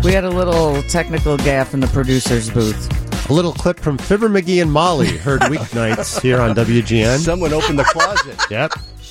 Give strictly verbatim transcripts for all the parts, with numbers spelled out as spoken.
We had a little technical gaffe in the producer's booth. A little clip from Fibber McGee and Molly, heard weeknights here on W G N. Someone opened the closet. Yep.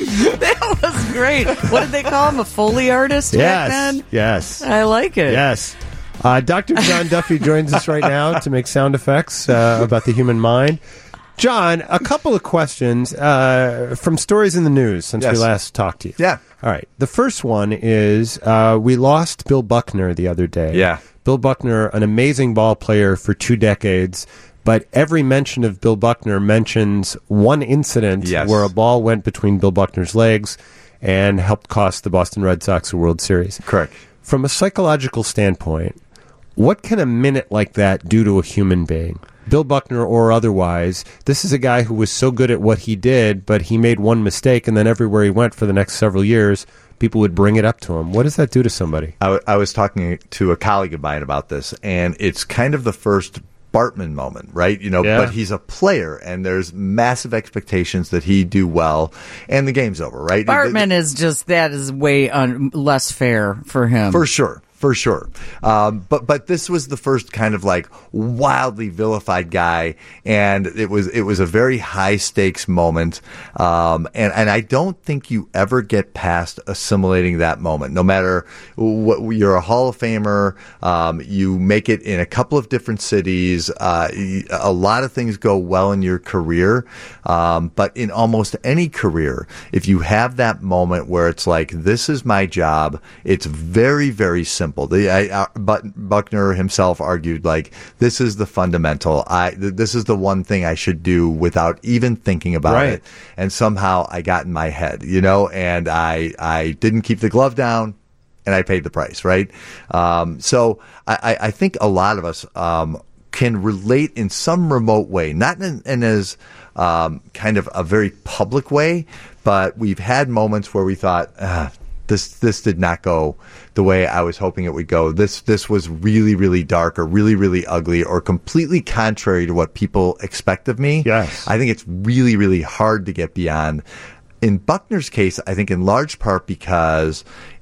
That was great. What did they call him? A Foley artist Yes. back then? Yes. I like it. Yes. Uh, Doctor John Duffy joins us right now to make sound effects uh, about the human mind. John, a couple of questions uh, from stories in the news since Yes. we last talked to you. Yeah. All right. The first one is uh, we lost Bill Buckner the other day. Yeah. Bill Buckner, an amazing ball player for two decades, but every mention of Bill Buckner mentions one incident Yes. where a ball went between Bill Buckner's legs and helped cost the Boston Red Sox a World Series. Correct. From a psychological standpoint, what can a minute like that do to a human being? Bill Buckner or otherwise, this is a guy who was so good at what he did, but he made one mistake, and then everywhere he went for the next several years, people would bring it up to him. What does that do to somebody? I, w- I was talking to a colleague of mine about this, and it's kind of the first Bartman moment, right? You know, Yeah. but he's a player, and there's massive expectations that he do well, and the game's over, right? Bartman is just, that is way un- less fair for him. For sure. For sure. Um, but but this was the first kind of like wildly vilified guy, and it was it was a very high stakes moment. Um, and, and I don't think you ever get past assimilating that moment. No matter what, you're a Hall of Famer, um, you make it in a couple of different cities, uh, a lot of things go well in your career. Um, but in almost any career, if you have that moment where it's like, this is my job, it's very, very simple. The, I, uh, but Buckner himself argued, like, this is the fundamental. I th- this is the one thing I should do without even thinking about Right. it. And somehow I got in my head, you know, and I I didn't keep the glove down, and I paid the price, right? Um, so I, I, I think a lot of us um, can relate in some remote way, not in, in as um, kind of a very public way, but we've had moments where we thought, ah, This this did not go the way I was hoping it would go. This this was really, really dark or really, really ugly or completely contrary to what people expect of me. Yes. I think it's really, really hard to get beyond. In Buckner's case, I think in large part because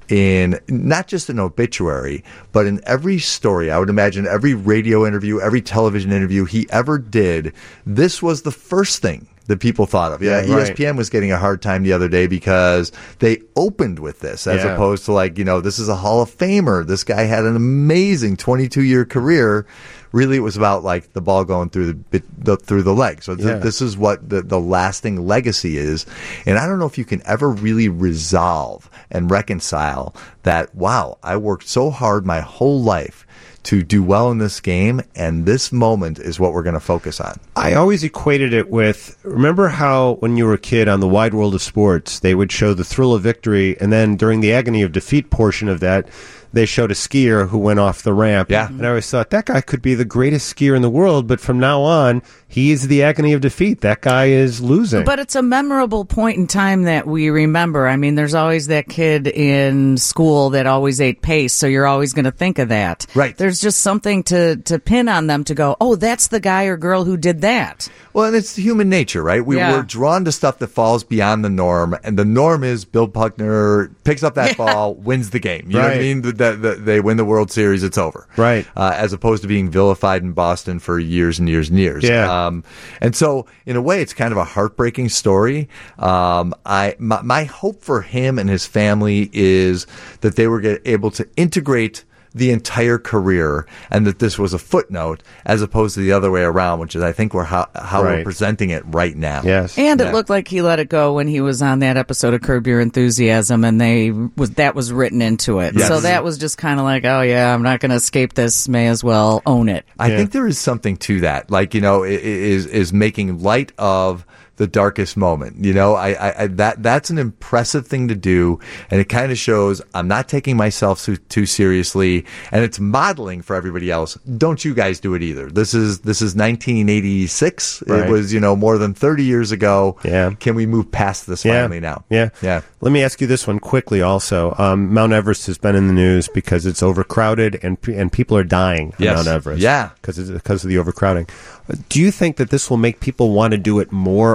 in not just an obituary, but in every story, I would imagine every radio interview, every television interview he ever did, this was the first thing that people thought of. Yeah, Yeah, right. E S P N was getting a hard time the other day because they opened with this as Yeah. opposed to like, you know, this is a Hall of Famer. This guy had an amazing twenty-two year career. Really, it was about like the ball going through the, bit, the through the leg. So th- Yeah. this is what the, the lasting legacy is. And I don't know if you can ever really resolve and reconcile that, wow, I worked so hard my whole life to do well in this game, and this moment is what we're going to focus on. I always equated it with, remember how when you were a kid on the Wide World of Sports, they would show the thrill of victory, and then during the agony of defeat portion of that, they showed a skier who went off the ramp. Yeah. And I always thought, that guy could be the greatest skier in the world, but from now on, he is the agony of defeat. That guy is losing. But it's a memorable point in time that we remember. I mean, there's always that kid in school that always ate pace, so you're always going to think of that. Right. There's just something to, to pin on them to go, oh, that's the guy or girl who did that. Well, and it's human nature, right? We, Yeah. We're drawn to stuff that falls beyond the norm, and the norm is Bill Buckner picks up that Yeah. ball, wins the game. You know what I Right. mean? The, the, the, they win the World Series, it's over. Right. Uh, as opposed to being vilified in Boston for years and years and years. Yeah. Um, and so, in a way, it's kind of a heartbreaking story. Um, I my, my hope for him and his family is that they were get, able to integrate the entire career, and that this was a footnote as opposed to the other way around, which is I think we're how, how Right. we're presenting it right now. yes. And it Yeah. looked like he let it go when he was on that episode of Curb Your Enthusiasm, and they was that was written into it. Yes. So that was just kind of like, oh yeah, I'm not going to escape this. May as well own it. I Yeah. think there is something to that. Like, you know, i- i- is is making light of the darkest moment. You know, I, I, I that that's an impressive thing to do, and it kind of shows I'm not taking myself too, too seriously, and it's modeling for everybody else. Don't you guys do it either. This is this is nineteen eighty-six. Right. It was, you know, more than thirty years ago. Yeah. Can we move past this Yeah. finally now? Yeah. Yeah. Let me ask you this one quickly also. Um, Mount Everest has been in the news because it's overcrowded and pe- and people are dying on Yes. Mount Everest. Yeah. Because because of the overcrowding. Do you think that this will make people want to do it more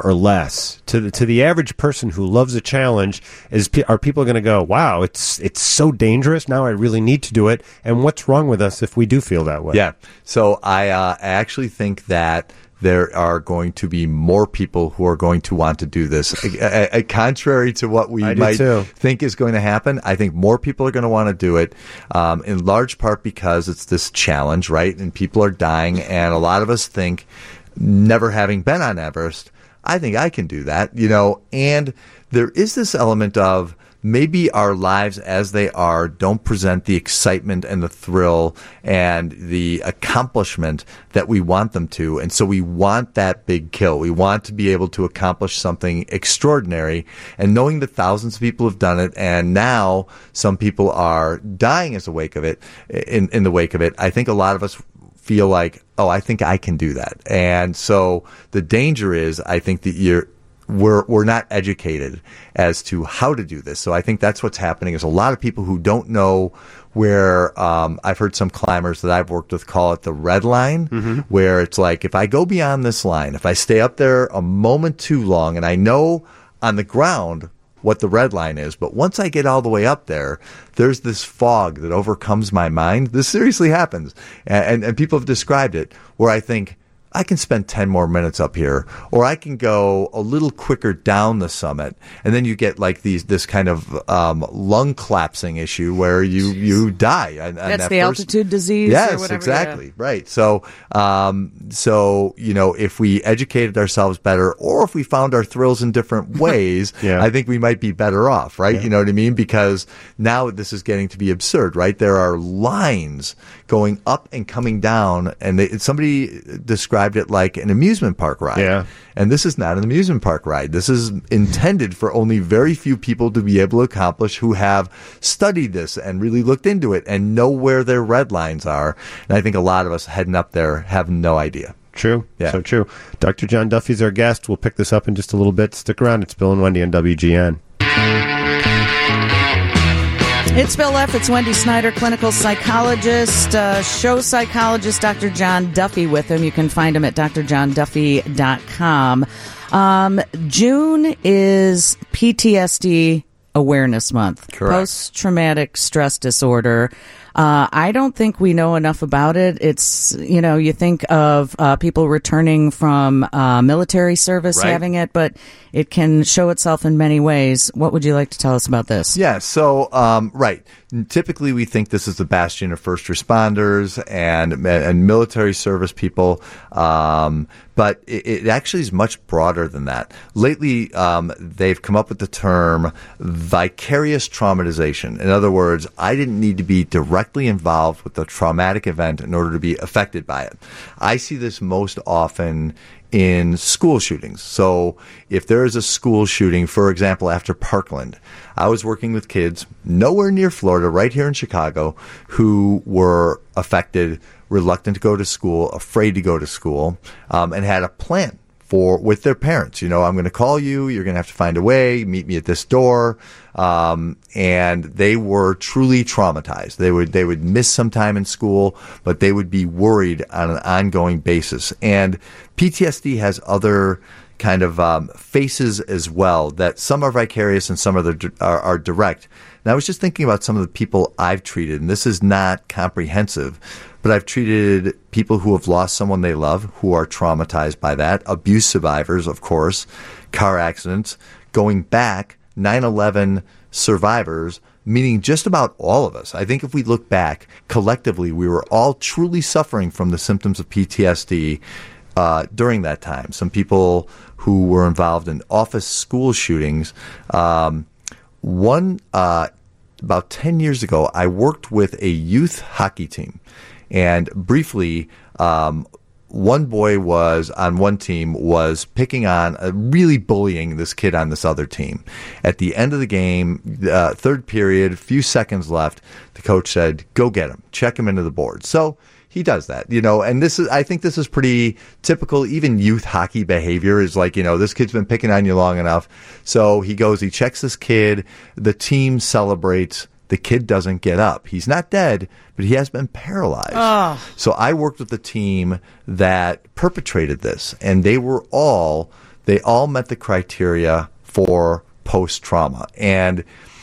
or less to the, to the average person who loves a challenge? Is are people going to go, wow, it's it's so dangerous now, I really need to do it? And what's wrong with us if we do feel that way? Yeah. So I uh, I actually think that there are going to be more people who are going to want to do this. A, a, a contrary to what we I do might too. think is going to happen, I think more people are going to want to do it, um, in large part because it's this challenge, right? And people are dying, and a lot of us think, never having been on Everest, I think I can do that, you know. And there is this element of maybe our lives as they are don't present the excitement and the thrill and the accomplishment that we want them to. And so we want that big kill. We want to be able to accomplish something extraordinary. And knowing that thousands of people have done it, and now some people are dying as a wake of it, in, in the wake of it, I think a lot of us feel like, oh, I think I can do that. And so the danger is, I think that you're We're we're not educated as to how to do this. So I think that's what's happening is a lot of people who don't know where, um, I've heard some climbers that I've worked with call it the red line, mm-hmm. where it's like, if I go beyond this line, if I stay up there a moment too long, and I know on the ground what the red line is, but once I get all the way up there, there's this fog that overcomes my mind. This seriously happens. And, and, and people have described it where I think, I can spend ten more minutes up here, or I can go a little quicker down the summit. And then you get like these, this kind of um, lung collapsing issue where you, you die. On, on That's that the first... altitude disease yes, or whatever. exactly. Yeah. Right. So, um, so, you know, if we educated ourselves better, or if we found our thrills in different ways, yeah. I think we might be better off, right? Yeah. You know what I mean? Because now this is getting to be absurd, right? There are lines going up and coming down, and they, somebody described it like an amusement park ride. Yeah. And this is not an amusement park ride. This is intended for only very few people to be able to accomplish who have studied this and really looked into it and know where their red lines are. And I think a lot of us heading up there have no idea. True. Yeah. So true. Doctor John Duffy's our guest. We'll pick this up in just a little bit. Stick around. It's Bill and Wendy on W G N. It's Bill F. It's Wendy Snyder, clinical psychologist, uh, show psychologist, Doctor John Duffy with him. You can find him at d r john duffy dot com. Um, June is P T S D Awareness Month. Correct. Post-traumatic stress disorder. Uh, I don't think we know enough about it. It's, you know, you think of uh, people returning from uh, military service Right. having it, but it can show itself in many ways. What would you like to tell us about this? Yeah, so, um, right. Typically, we think this is the bastion of first responders and and military service people, um, but it, it actually is much broader than that. Lately, um, they've come up with the term vicarious traumatization. In other words, I didn't need to be directly involved with the traumatic event in order to be affected by it. I see this most often in school shootings. So if there is a school shooting, for example, after Parkland, I was working with kids nowhere near Florida, right here in Chicago, who were affected, reluctant to go to school, afraid to go to school, um, and had a plan for with their parents. You know, I'm going to call you. You're going to have to find a way. Meet me at this door. Um, and they were truly traumatized. They would they would miss some time in school, but they would be worried on an ongoing basis. And P T S D has other kind of um, faces as well, that some are vicarious and some are, the, are, are direct. And I was just thinking about some of the people I've treated, and this is not comprehensive, but I've treated people who have lost someone they love, who are traumatized by that, abuse survivors, of course, car accidents, going back, nine eleven survivors, meaning just about all of us. I think if we look back, collectively, we were all truly suffering from the symptoms of P T S D uh, during that time. Some people who were involved in office school shootings. Um, one, uh, about ten years ago, I worked with a youth hockey team. And briefly, um, one boy was on one team was picking on, uh, really bullying this kid on this other team. At the end of the game, uh, third period, few seconds left, the coach said, "Go get him, check him into the board." So he does that, you know, and this is, I think this is pretty typical. Even youth hockey behavior is like, you know, this kid's been picking on you long enough. So he goes, he checks this kid, the team celebrates. The kid doesn't get up. He's not dead, but he has been paralyzed. Oh. So I worked with the team that perpetrated this, and they were all, they all met the criteria for post-trauma. And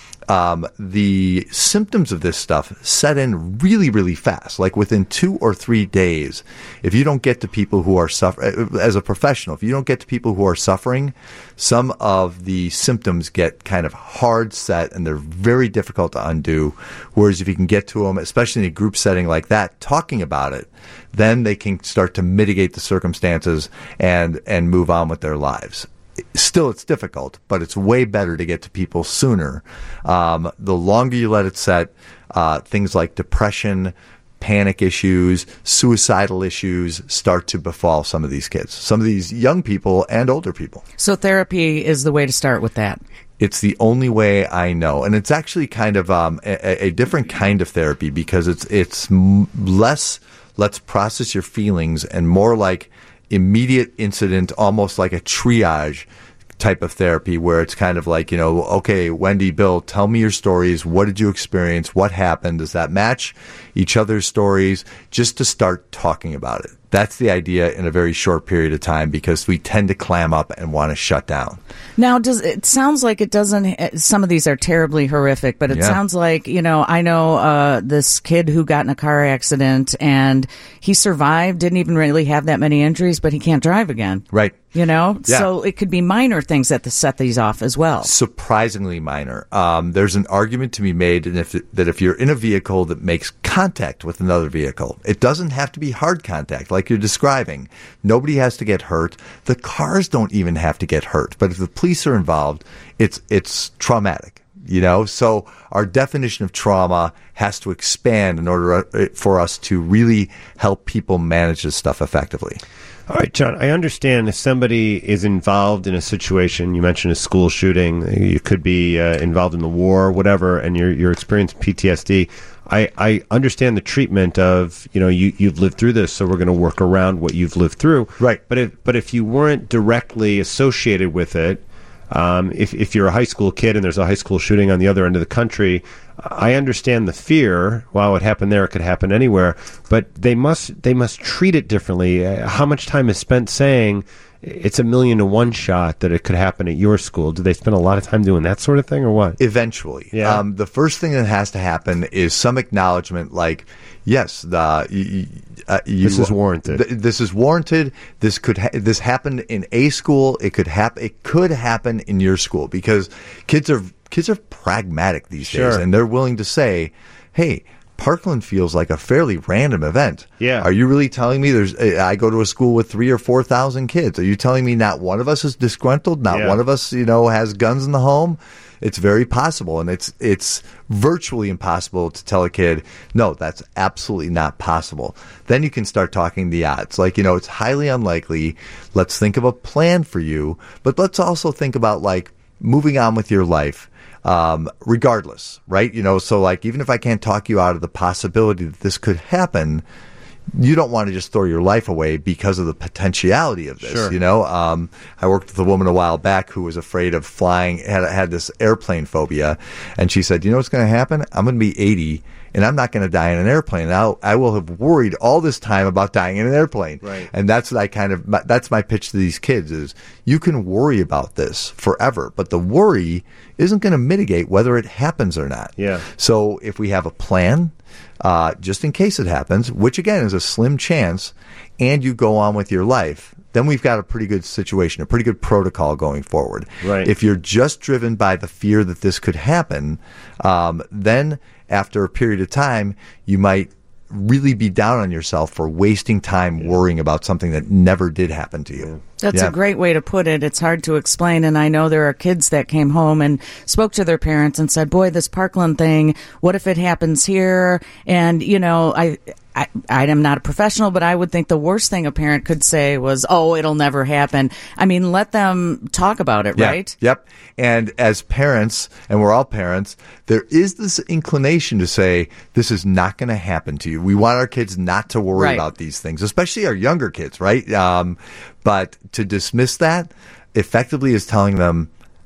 Um, the symptoms of this stuff set in really, really fast. Like within two or three days, if you don't get to people who are suffering, as a professional, if you don't get to people who are suffering, some of the symptoms get kind of hard set and they're very difficult to undo. Whereas if you can get to them, especially in a group setting like that, talking about it, then they can start to mitigate the circumstances and, and move on with their lives. Still, it's difficult, but it's way better to get to people sooner. Um, the longer you let it set, uh, things like depression, panic issues, suicidal issues start to befall some of these kids, some of these young people and older people. So therapy is the way to start with that. It's the only way I know, and it's actually kind of um, a, a different kind of therapy because it's it's less let's process your feelings and more like immediate incident, almost like a triage type of therapy where it's kind of like, you know, okay, Wendy, Bill, tell me your stories. What did you experience? What happened? Does that match each other's stories? Just to start talking about it. That's the idea in a very short period of time because we tend to clam up and want to shut down. Now, does it sounds like it doesn't, some of these are terribly horrific, but it Yeah. sounds like, you know, I know uh, this kid who got in a car accident and he survived, didn't even really have that many injuries, but he can't drive again. Right. You know, Yeah. so it could be minor things that set these off as well. Surprisingly minor. Um, there's an argument to be made and if, that if you're in a vehicle that makes contact with another vehicle, it doesn't have to be hard contact like you're describing. Nobody has to get hurt. The cars don't even have to get hurt. But if the police are involved, it's it's traumatic. You know, so our definition of trauma has to expand in order for us to really help people manage this stuff effectively. All right, John, I understand if somebody is involved in a situation, you mentioned a school shooting, you could be uh, involved in the war, whatever, and you're, you're experiencing P T S D. I, I understand the treatment of, you know, you, you've lived through this, so we're going to work around what you've lived through. Right. But if, but if you weren't directly associated with it, um, if, if you're a high school kid and there's a high school shooting on the other end of the country, I understand the fear. Wow, it happened there, it could happen anywhere. But they must they must treat it differently. Uh, how much time is spent saying it's a million to one shot that it could happen at your school? Do they spend a lot of time doing that sort of thing or what? Eventually. Yeah. Um, the first thing that has to happen is some acknowledgement like, yes, the, you, uh, you, This is warranted. Th- this is warranted. This could ha- this happened in a school. It could happen. It could happen in your school because kids are kids are pragmatic these days, Sure. and they're willing to say, "Hey, Parkland feels like a fairly random event. Yeah. Are you really telling me there's? I go to a school with three or four thousand kids. Are you telling me not one of us is disgruntled? Not Yeah. one of us, you know, has guns in the home?" It's very possible, and it's it's virtually impossible to tell a kid, no, that's absolutely not possible. Then you can start talking the odds. Like, you know, it's highly unlikely. Let's think of a plan for you, but let's also think about, like, moving on with your life. Um, regardless, right? You know, so like, even if I can't talk you out of the possibility that this could happen, you don't want to just throw your life away because of the potentiality of this. Sure. You know, um, I worked with a woman a while back who was afraid of flying, had had this airplane phobia, and she said, "You know what's going to happen? I'm going to be eighty, and I'm not going to die in an airplane. Now I will have worried all this time about dying in an airplane." Right. And that's what I kind of my, that's my pitch to these kids is you can worry about this forever, but the worry isn't going to mitigate whether it happens or not. Yeah. So if we have a plan, uh, just in case it happens, which again is a slim chance, and you go on with your life, then we've got a pretty good situation, a pretty good protocol going forward. Right. If you're just driven by the fear that this could happen, um, then after a period of time, you might really be down on yourself for wasting time yeah. worrying about something that never did happen to you. That's yeah. a great way to put it. It's hard to explain, and I know there are kids that came home and spoke to their parents and said, boy, this Parkland thing, what if it happens here? And, you know, I... I, I am not a professional, but I would think the worst thing a parent could say was, oh, it'll never happen. I mean, let them talk about it, yeah. right? Yep. And as parents, and we're all parents, there is this inclination to say, this is not going to happen to you. We want our kids not to worry Right. about these things, especially our younger kids, right? Um, but to dismiss that effectively is telling them,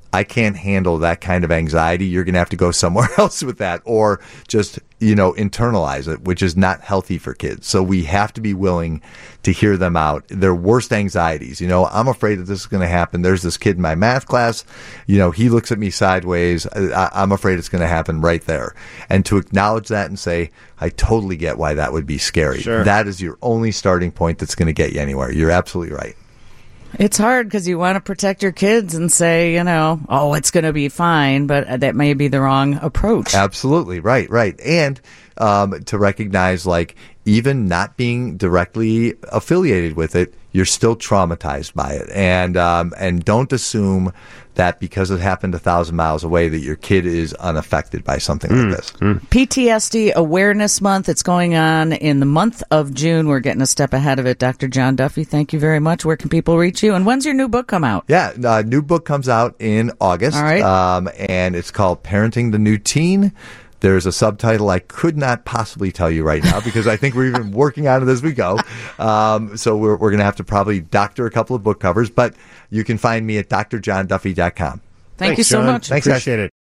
I can't handle that kind of anxiety. You're going to have to go somewhere else with that, or just, you know, internalize it, which is not healthy for kids. So we have to be willing to hear them out. Their worst anxieties. You know, I'm afraid that this is going to happen. There's this kid in my math class. You know, he looks at me sideways. I, I'm afraid it's going to happen right there. And to acknowledge that and say, I totally get why that would be scary. Sure. That is your only starting point that's going to get you anywhere. You're absolutely right. It's hard because you want to protect your kids and say, you know, oh, it's going to be fine, but that may be the wrong approach. Absolutely. Right, right. And um, to recognize, like, even not being directly affiliated with it, you're still traumatized by it. And um, and don't assume that because it happened a thousand miles away that your kid is unaffected by something mm. like this. Mm. P T S D Awareness Month. It's going on in the month of June. We're getting a step ahead of it. Doctor John Duffy, thank you very much. Where can people reach you? And when's your new book come out? Yeah, uh, new book comes out in August. All right. Um, and it's called Parenting the New Teen. There's a subtitle I could not possibly tell you right now because I think we're even working on it as we go. Um, so we're, we're going to have to probably doctor a couple of book covers, but you can find me at d r john duffy dot com. Thank Thanks, you so John. much. Thanks, Appreciate guys. it.